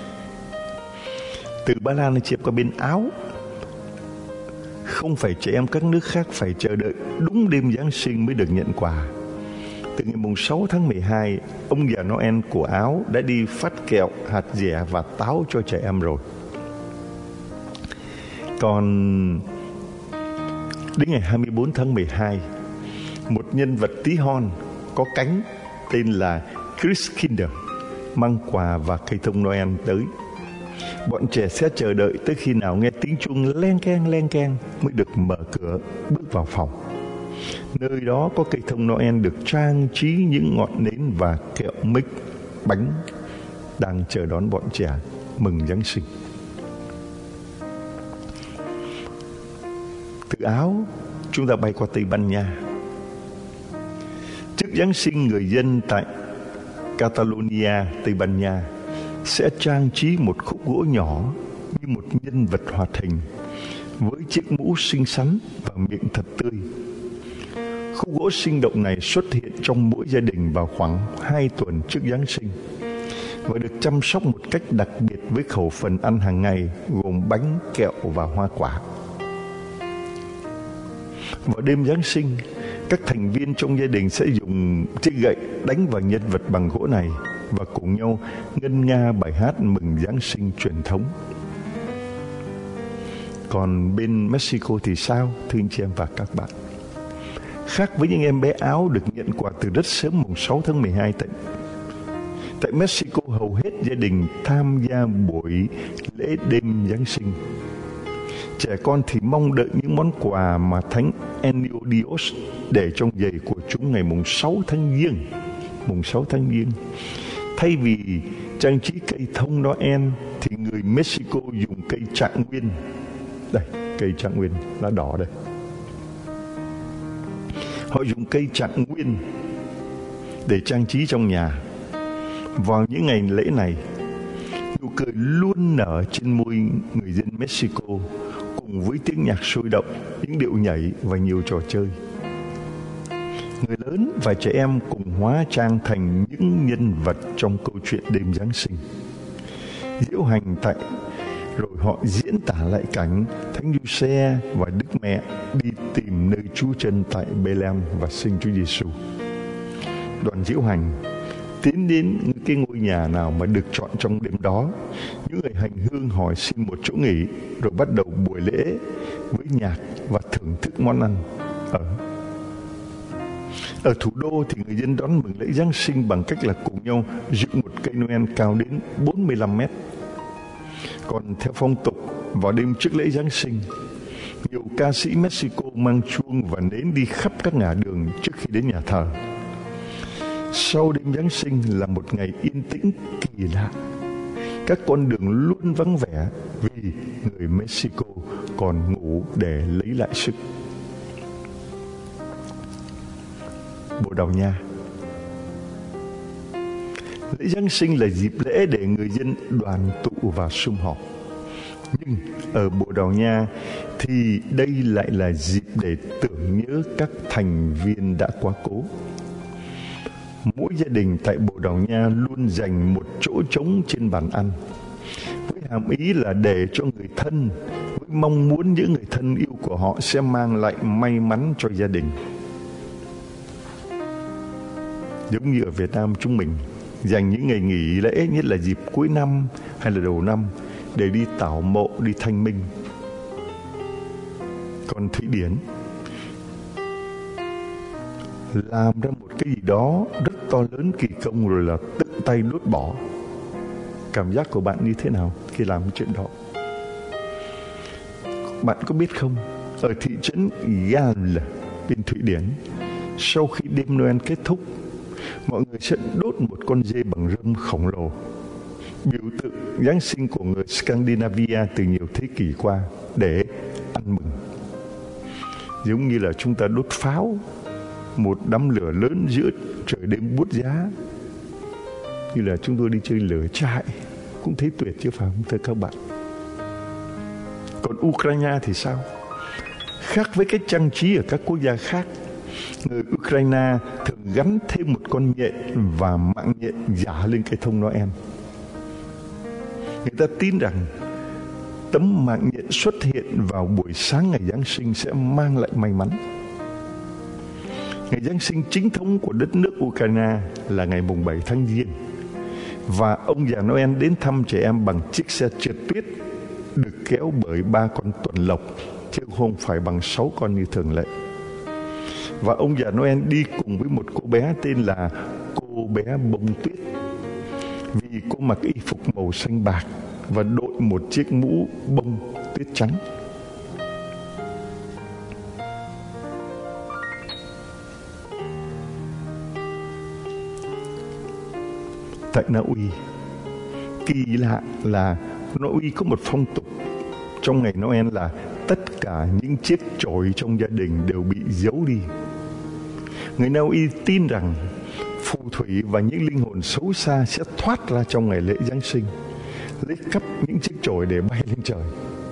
S2: Từ Ba Lan chép qua bên Áo, không phải trẻ em các nước khác phải chờ đợi đúng đêm Giáng sinh mới được nhận quà. Từ ngày mùng sáu tháng mười hai, ông già Noel của Áo đã đi phát kẹo, hạt dẻ và táo cho trẻ em rồi. Còn đến ngày hai mươi bốn tháng mười hai, một nhân vật tí hon có cánh tên là Christkinder mang quà và cây thông Noel tới. Bọn trẻ sẽ chờ đợi tới khi nào nghe tiếng chuông len keng len keng mới được mở cửa bước vào phòng. Nơi đó có cây thông Noel được trang trí những ngọn nến và kẹo mix, bánh đang chờ đón bọn trẻ mừng Giáng sinh. Từ Áo, chúng ta bay qua Tây Ban Nha. Trước Giáng sinh, người dân tại Catalonia, Tây Ban Nha sẽ trang trí một khúc gỗ nhỏ như một nhân vật hoạt hình với chiếc mũ xinh xắn và miệng thật tươi. Khúc gỗ sinh động này xuất hiện trong mỗi gia đình vào khoảng hai tuần trước Giáng sinh và được chăm sóc một cách đặc biệt với khẩu phần ăn hàng ngày gồm bánh, kẹo và hoa quả. Vào đêm Giáng sinh, các thành viên trong gia đình sẽ dùng chiếc gậy đánh vào nhân vật bằng gỗ này và cùng nhau ngân nga bài hát mừng Giáng sinh truyền thống. Còn bên Mexico thì sao, thưa anh chị em và các bạn? Khác với những em bé Áo được nhận quà từ rất sớm mùng sáu tháng mười hai, tại, tại Mexico hầu hết gia đình tham gia buổi lễ đêm Giáng sinh. Trẻ con thì mong đợi những món quà mà Thánh Ennio Dios để trong giày của chúng ngày mùng sáu tháng Giêng. Mùng sáu tháng Giêng. Thay vì trang trí cây thông Noel thì người Mexico dùng cây trạng nguyên. Đây, cây trạng nguyên, lá đỏ đây. Họ dùng cây trạng nguyên để trang trí trong nhà. Vào những ngày lễ này, nụ cười luôn nở trên môi người dân Mexico, cùng với tiếng nhạc sôi động, những điệu nhảy và nhiều trò chơi. Người lớn và trẻ em cùng hóa trang thành những nhân vật trong câu chuyện đêm Giáng sinh. Diễu hành tại rồi họ diễn tả lại cảnh Thánh Giuse và Đức Mẹ đi tìm nơi trú chân tại Bethlehem và sinh Chúa Giêsu. Đoàn diễu hành tiến đến những cái ngôi nhà nào mà được chọn trong đêm đó. Những người hành hương hỏi xin một chỗ nghỉ, rồi bắt đầu buổi lễ với nhạc và thưởng thức món ăn. Ở Ở thủ đô thì người dân đón mừng lễ Giáng sinh bằng cách là cùng nhau dựng một cây Noel cao đến bốn mươi lăm mét. Còn theo phong tục, vào đêm trước lễ Giáng sinh, nhiều ca sĩ Mexico mang chuông và nến đi khắp các ngã đường trước khi đến nhà thờ. Sau đêm Giáng sinh là một ngày yên tĩnh kỳ lạ. Các con đường luôn vắng vẻ vì người Mexico còn ngủ để lấy lại sức. Bồ Đào Nha. Lễ Giáng sinh là dịp lễ để người dân đoàn tụ và sum họp. Nhưng ở Bồ Đào Nha thì đây lại là dịp để tưởng nhớ các thành viên đã quá cố. Mỗi gia đình tại Bồ Đào Nha luôn dành một chỗ trống trên bàn ăn, với hàm ý là để cho người thân, với mong muốn những người thân yêu của họ sẽ mang lại may mắn cho gia đình. Giống như ở Việt Nam chúng mình dành những ngày nghỉ lễ, nhất là dịp cuối năm hay là đầu năm, để đi tảo mộ, đi thanh minh. Còn Thụy Điển làm ra một cái gì đó rất to lớn kỳ công rồi là tự tay đốt bỏ. Cảm giác của bạn như thế nào khi làm cái chuyện đó? Bạn có biết không, ở thị trấn Gall bên Thụy Điển, sau khi đêm Noel kết thúc, mọi người sẽ đốt một con dê bằng rơm khổng lồ, biểu tượng Giáng sinh của người Scandinavia từ nhiều thế kỷ qua, để ăn mừng. Giống như là chúng ta đốt pháo, một đám lửa lớn giữa trời đêm buốt giá, như là chúng tôi đi chơi lửa trại, cũng thấy tuyệt chứ phải không thưa các bạn? Còn Ukraine thì sao? Khác với cách trang trí ở các quốc gia khác, người Ukraine thường gắn thêm một con nhện và mạng nhện giả lên cây thông Noel. Người ta tin rằng tấm mạng nhện xuất hiện vào buổi sáng ngày Giáng sinh sẽ mang lại may mắn. Ngày Giáng sinh chính thống của đất nước Ukraine là ngày mùng bảy tháng Giêng, và ông già Noel đến thăm trẻ em bằng chiếc xe trượt tuyết được kéo bởi ba con tuần lộc, chứ không phải bằng sáu con như thường lệ. Và ông già Noel đi cùng với một cô bé tên là cô bé Bông Tuyết, vì cô mặc y phục màu xanh bạc và đội một chiếc mũ bông tuyết trắng. Tại Na Uy, kỳ lạ là Na Uy có một phong tục trong ngày Noel là tất cả những chiếc chổi trong gia đình đều bị giấu đi. Người Na Uy tin rằng phù thủy và những linh hồn xấu xa sẽ thoát ra trong ngày lễ Giáng sinh, lấy cắp những chiếc chổi để bay lên trời.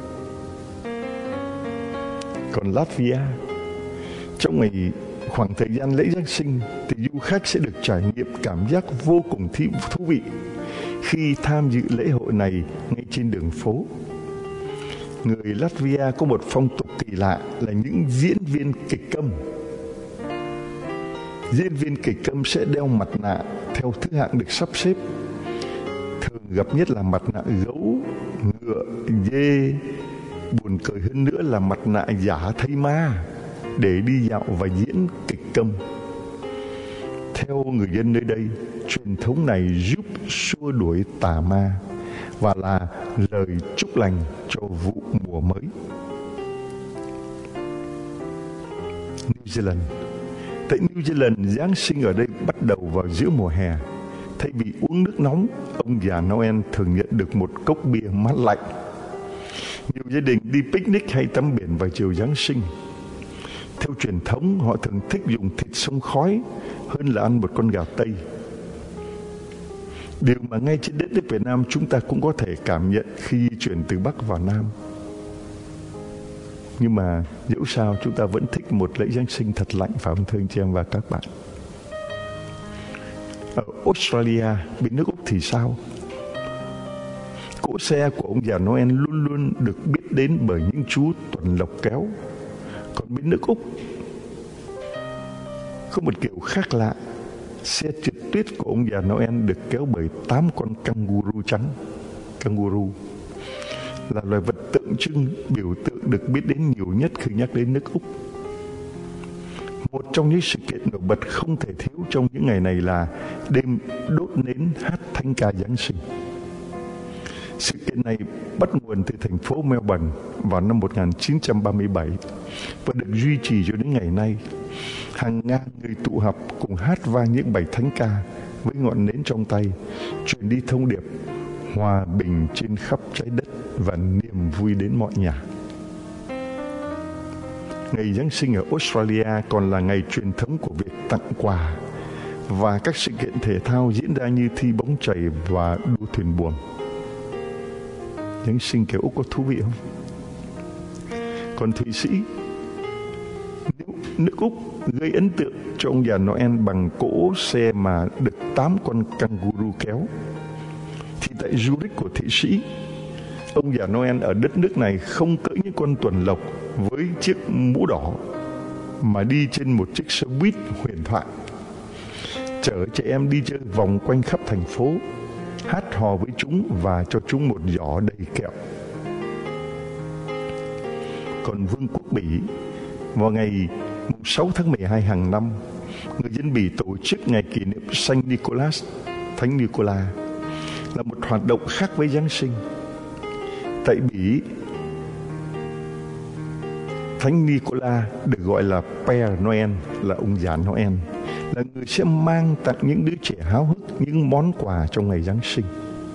S2: Còn Latvia, trong ngày khoảng thời gian lễ Giáng sinh thì du khách sẽ được trải nghiệm cảm giác vô cùng thú vị khi tham dự lễ hội này ngay trên đường phố. Người Latvia có một phong tục kỳ lạ là những diễn viên kịch câm. Diễn viên kịch câm sẽ đeo mặt nạ theo thứ hạng được sắp xếp. Thường gặp nhất là mặt nạ gấu, ngựa, dê. Buồn cười hơn nữa là mặt nạ giả thây ma để đi dạo và diễn kịch câm. Theo người dân nơi đây, truyền thống này giúp xua đuổi tà ma và là lời chúc lành cho vụ mùa mới. New Zealand. Tại New Zealand, Giáng sinh ở đây bắt đầu vào giữa mùa hè. Thay vì uống nước nóng, ông già Noel thường nhận được một cốc bia mát lạnh. Nhiều gia đình đi picnic hay tắm biển vào chiều Giáng sinh. Theo truyền thống, họ thường thích dùng thịt xông khói hơn là ăn một con gà Tây. Điều mà ngay trên đất nước Việt Nam chúng ta cũng có thể cảm nhận khi di chuyển từ Bắc vào Nam. Nhưng mà dẫu sao chúng ta vẫn thích một lễ Giáng sinh thật lạnh, phải không thưa anh chị em và các bạn? Ở Australia, bên nước Úc thì sao? Cỗ xe của ông già Noel luôn luôn được biết đến bởi những chú tuần lộc kéo. Còn bên nước Úc có một kiểu khác lạ. Xe trượt tuyết của ông già Noel được kéo bởi tám con kangaroo trắng. Kangaroo là loài vật tượng trưng, biểu tượng được biết đến nhiều nhất khi nhắc đến nước Úc. Một trong những sự kiện nổi bật không thể thiếu trong những ngày này là đêm đốt nến hát thánh ca Giáng sinh. Sự kiện này bắt nguồn từ thành phố Melbourne vào năm một nghìn chín trăm ba mươi bảy và được duy trì cho đến ngày nay. Hàng ngàn người tụ họp cùng hát vang những bài thánh ca với ngọn nến trong tay, truyền đi thông điệp hòa bình trên khắp trái đất và niềm vui đến mọi nhà. Ngày Giáng sinh ở Australia còn là ngày truyền thống của việc tặng quà và các sự kiện thể thao diễn ra như thi bóng chày và đua thuyền buồm. Giáng sinh kiểu Úc có thú vị không? Còn Thụy Sĩ, nước Úc gây ấn tượng cho ông già Noel bằng cỗ xe mà được tám con kangaroo kéo, thì tại Zurich của Thụy Sĩ, ông già Noel ở đất nước này không cưỡi những con tuần lộc với chiếc mũ đỏ mà đi trên một chiếc xe buýt huyền thoại, chở trẻ em đi chơi vòng quanh khắp thành phố, hát hò với chúng và cho chúng một giỏ đầy kẹo. Còn Vương quốc Bỉ, vào ngày sáu tháng mười hai hàng năm, người dân Bỉ tổ chức ngày kỷ niệm Saint Nicholas, Thánh Nicola, là một hoạt động khác với Giáng sinh. Tại Bỉ, Thánh Nicola được gọi là Père Noel, là ông già Noel, là người sẽ mang tặng những đứa trẻ háo hức những món quà trong ngày Giáng sinh.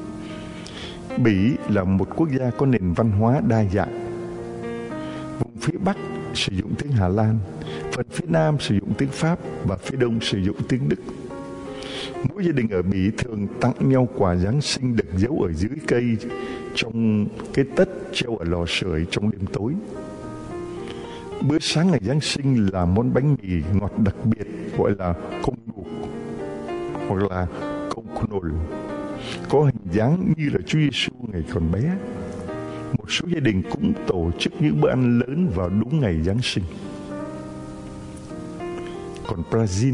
S2: Bỉ là một quốc gia có nền văn hóa đa dạng. Vùng phía Bắc sử dụng tiếng Hà Lan, phần phía Nam sử dụng tiếng Pháp và phía Đông sử dụng tiếng Đức. Mỗi gia đình ở Bỉ thường tặng nhau quà Giáng sinh được giấu ở dưới cây trong cái tất treo ở lò sưởi trong đêm tối. Bữa sáng ngày Giáng sinh là món bánh mì ngọt đặc biệt gọi là công nuộc hoặc là công knoll, có hình dáng như là Chúa Giêsu ngày còn bé. Một số gia đình cũng tổ chức những bữa ăn lớn vào đúng ngày Giáng sinh. Còn Brazil,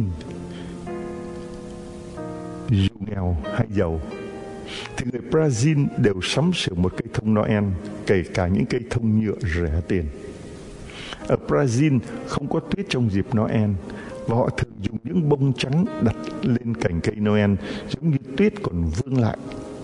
S2: dù nghèo hay giàu, thì người Brazil đều sắm sửa một cây thông Noel, kể cả những cây thông nhựa rẻ tiền. Ở Brazil không có tuyết trong dịp Noel, và họ thường dùng những bông trắng đặt lên cành cây Noel giống như tuyết còn vương lại.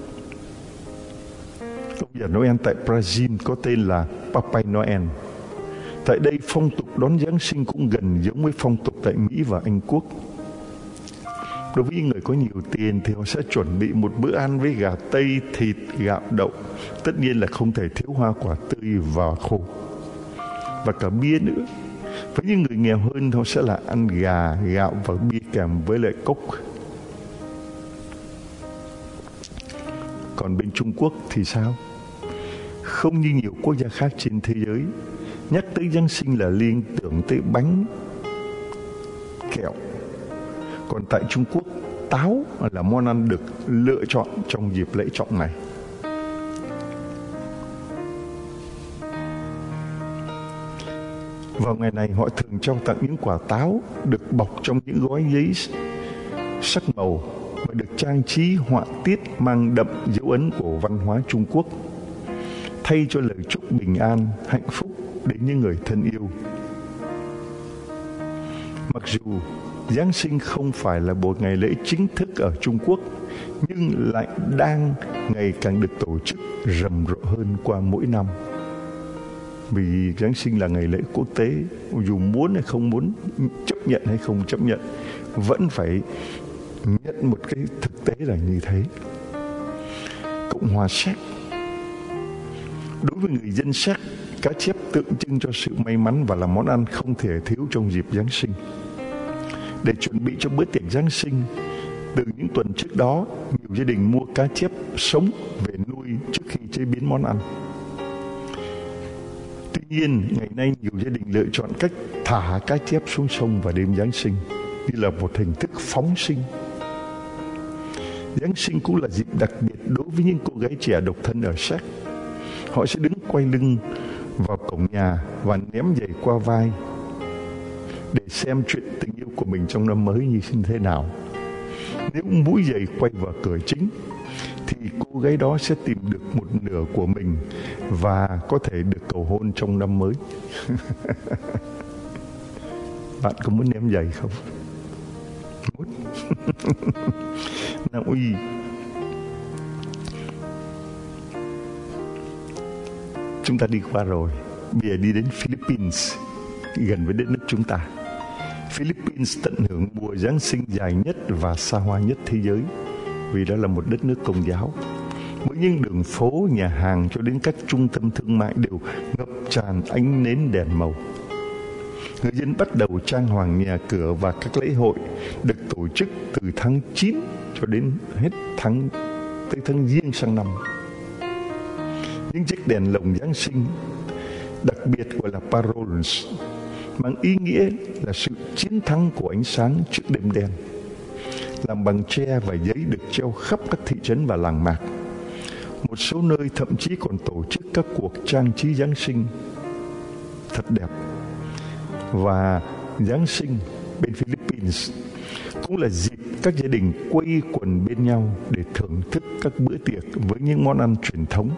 S2: Ông già Noel tại Brazil có tên là Papai Noel. Tại đây phong tục đón Giáng sinh cũng gần giống với phong tục tại Mỹ và Anh Quốc. Đối với những người có nhiều tiền thì họ sẽ chuẩn bị một bữa ăn với gà tây, thịt, gạo, đậu. Tất nhiên là không thể thiếu hoa quả tươi và khô, và cả bia nữa. Với những người nghèo hơn, họ sẽ là ăn gà, gạo và bia kèm với lại cốc. Còn bên Trung Quốc thì sao? Không như nhiều quốc gia khác trên thế giới, nhắc tới Giáng sinh là liên tưởng tới bánh, kẹo. Còn tại Trung Quốc, táo là món ăn được lựa chọn trong dịp lễ trọng này. Vào ngày này, họ thường trao tặng những quả táo được bọc trong những gói giấy sắc màu và được trang trí họa tiết mang đậm dấu ấn của văn hóa Trung Quốc, thay cho lời chúc bình an, hạnh phúc đến những người thân yêu. Mặc dù Giáng sinh không phải là một ngày lễ chính thức ở Trung Quốc, nhưng lại đang ngày càng được tổ chức rầm rộ hơn qua mỗi năm. Vì Giáng sinh là ngày lễ quốc tế, dù muốn hay không muốn, chấp nhận hay không chấp nhận, vẫn phải nhận một cái thực tế là như thế. Cộng hòa Séc, đối với người dân Séc, cá chép tượng trưng cho sự may mắn và là món ăn không thể thiếu trong dịp Giáng sinh. Để chuẩn bị cho bữa tiệc Giáng sinh, từ những tuần trước đó, nhiều gia đình mua cá chép sống về nuôi trước khi chế biến món ăn. Tuy nhiên, ngày nay nhiều gia đình lựa chọn cách thả cá chép xuống sông vào đêm Giáng sinh như là một hình thức phóng sinh. Giáng sinh cũng là dịp đặc biệt đối với những cô gái trẻ độc thân ở Séc. Họ sẽ đứng quay lưng vào cổng nhà và ném giày qua vai để xem chuyện tình yêu của mình trong năm mới như thế nào. Nếu mũi giày quay vào cửa chính thì cô gái đó sẽ tìm được một nửa của mình và có thể được cầu hôn trong năm mới. Bạn có muốn ném giày không? Muốn. Nào uy. Chúng ta đi qua rồi. Bây giờ đi đến Philippines, gần với đất nước chúng ta. Philippines tận hưởng mùa Giáng sinh dài nhất và xa hoa nhất thế giới, vì đó là một đất nước Công giáo. Mỗi những đường phố, nhà hàng cho đến các trung tâm thương mại đều ngập tràn ánh nến đèn màu. Người dân bắt đầu trang hoàng nhà cửa và các lễ hội được tổ chức từ tháng chín cho đến hết tháng tới tháng Giêng sang năm. Những chiếc đèn lồng Giáng sinh đặc biệt gọi là paroles, mang ý nghĩa là sự chiến thắng của ánh sáng trước đêm đen, làm bằng tre và giấy, được treo khắp các thị trấn và làng mạc. Một số nơi thậm chí còn tổ chức các cuộc trang trí Giáng sinh thật đẹp. Và Giáng sinh bên Philippines cũng là dịp các gia đình quây quần bên nhau để thưởng thức các bữa tiệc với những món ăn truyền thống.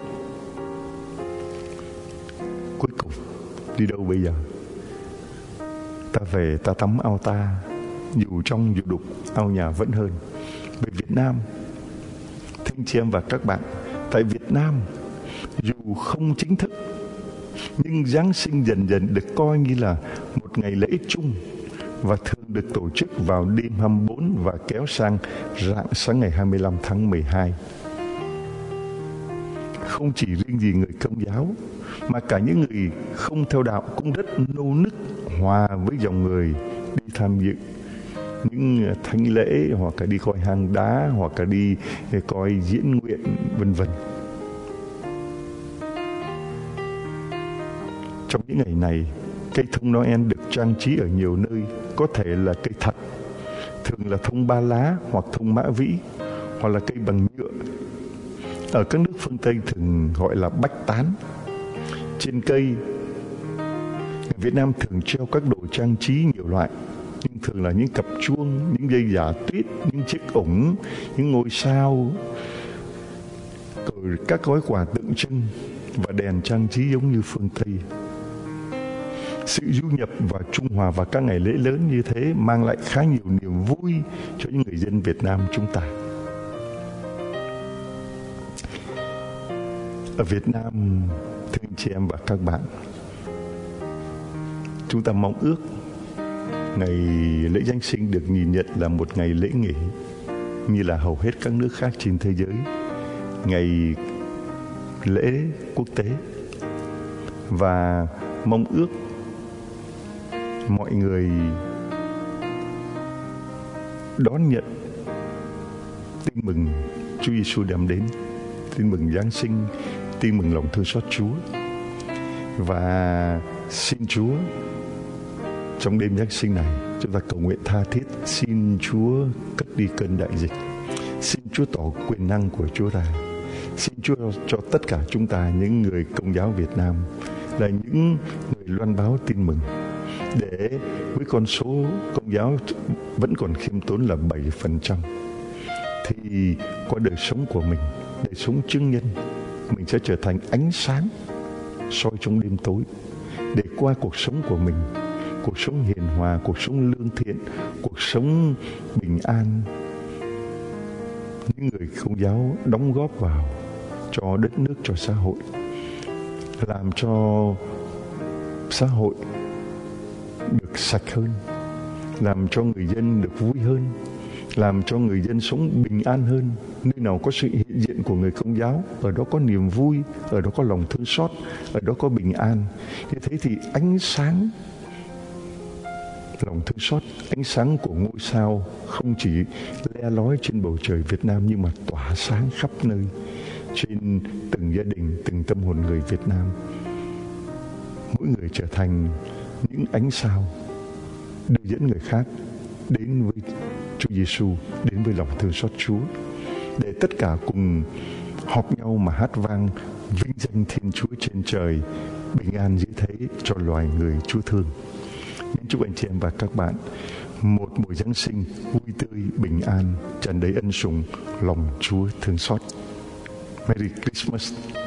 S2: Cuối cùng, đi đâu bây giờ? Ta về ta tắm ao ta, dù trong dù đục, ao nhà vẫn hơn. Về Việt Nam, thưa anh chị em và các bạn, tại Việt Nam, dù không chính thức, nhưng Giáng sinh dần dần được coi như là một ngày lễ chung và thường được tổ chức vào đêm hai mươi bốn và kéo sang rạng sáng ngày hai mươi lăm tháng mười hai. Không chỉ riêng gì người Công giáo, mà cả những người không theo đạo cũng rất nô nức hòa với dòng người đi tham dự những thánh lễ, hoặc là đi coi hang đá, hoặc là đi coi diễn nguyện, vân vân. Trong những ngày này, Cây thông Noel được trang trí ở nhiều nơi, có thể là cây thật, thường là thông ba lá hoặc thông mã vĩ, hoặc là cây bằng nhựa. Ở các nước phương Tây thường gọi là bách tán. Trên cây, người Việt Nam thường treo các đồ trang trí nhiều loại, nhưng thường là những cặp chuông, những dây giả tuyết, những chiếc ủng, những ngôi sao, rồi các gói quà tượng trưng và đèn trang trí giống như phương Tây. Sự du nhập và trung hòa vào các ngày lễ lớn như thế mang lại khá nhiều niềm vui cho những người dân Việt Nam chúng ta. Ở Việt Nam, thưa anh chị em và các bạn, chúng ta mong ước ngày lễ Giáng sinh được nhìn nhận là một ngày lễ nghỉ như là hầu hết các nước khác trên thế giới, ngày lễ quốc tế, và mong ước mọi người đón nhận tin mừng Chúa Giêsu đem đến, tin mừng Giáng sinh, tin mừng lòng thương xót Chúa. Và xin Chúa trong đêm Giáng sinh này, chúng ta cầu nguyện tha thiết, xin Chúa cất đi cơn đại dịch, xin Chúa tỏ quyền năng của Chúa ra, xin Chúa cho tất cả chúng ta, những người Công giáo Việt Nam, là những người loan báo tin mừng, để với con số Công giáo vẫn còn khiêm tốn là bảy phần trăm, thì qua đời sống của mình, đời sống chứng nhân, mình sẽ trở thành ánh sáng soi trong đêm tối, để qua cuộc sống của mình, cuộc sống hiền hòa, cuộc sống lương thiện, cuộc sống bình an, những người Công giáo đóng góp vào cho đất nước, cho xã hội, làm cho xã hội được sạch hơn, làm cho người dân được vui hơn, làm cho người dân sống bình an hơn. Nơi nào có sự hiện diện của người Công giáo, ở đó có niềm vui, ở đó có lòng thương xót, ở đó có bình an. Như thế thì ánh sáng lòng thương xót, ánh sáng của ngôi sao không chỉ le lói trên bầu trời Việt Nam, nhưng mà tỏa sáng khắp nơi, trên từng gia đình, từng tâm hồn người Việt Nam. Mỗi người trở thành những ánh sao đưa dẫn người khác đến với Chúa Giêsu, đến với lòng thương xót Chúa, để tất cả cùng họp nhau mà hát vang vinh danh Thiên Chúa trên trời, bình an dưới thế cho loài người Chúa thương. Nhân chúc anh chị em và các bạn một mùa Giáng sinh vui tươi, bình an, tràn đầy ân sủng, lòng Chúa thương xót. Merry Christmas.